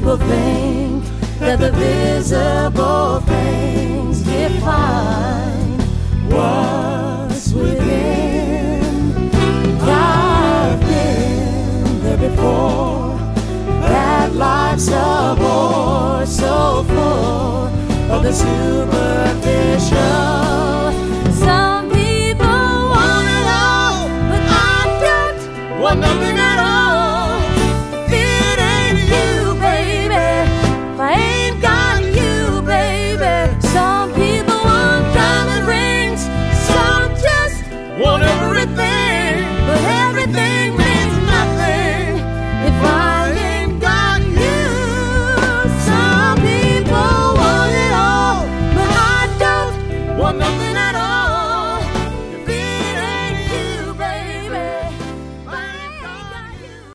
People think that the visible things define what's within. I've been there before. That life's a bore so full of the super